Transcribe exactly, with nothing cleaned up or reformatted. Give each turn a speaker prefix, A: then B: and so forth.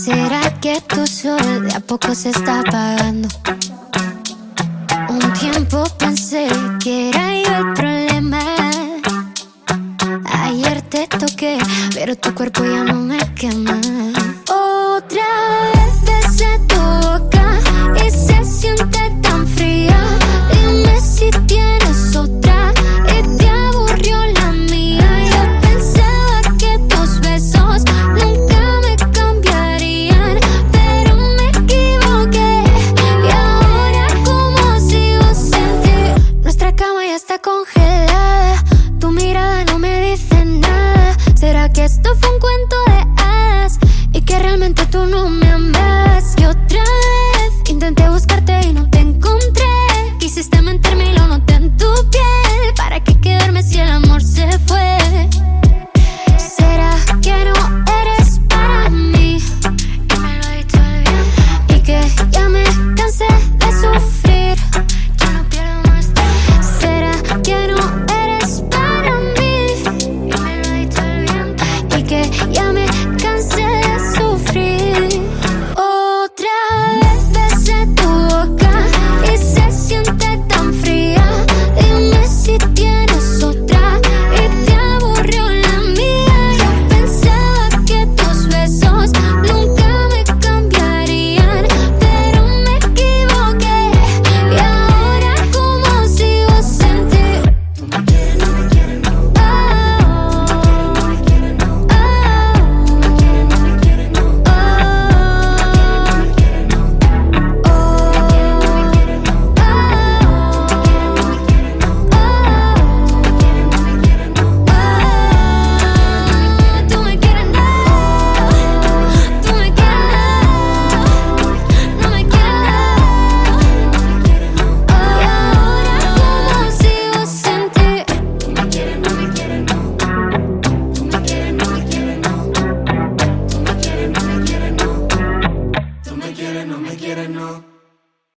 A: será que tu sol de a poco se está apagando? Un tiempo pensé que era yo el problema. Ayer te toqué, pero tu cuerpo ya no me quema. Otra vez besé tu boca y se siente tan fría. Dime si tienes otra y te aburrió la mía. Yo pensaba que tus besos nunca me cambiarían, pero me equivoqué. Y ahora como sigo sin ti. Nuestra cama ya está congelada, tu mirada no me dice nada. ¿Será que esto fue un cuento de hadas y que realmente tú no me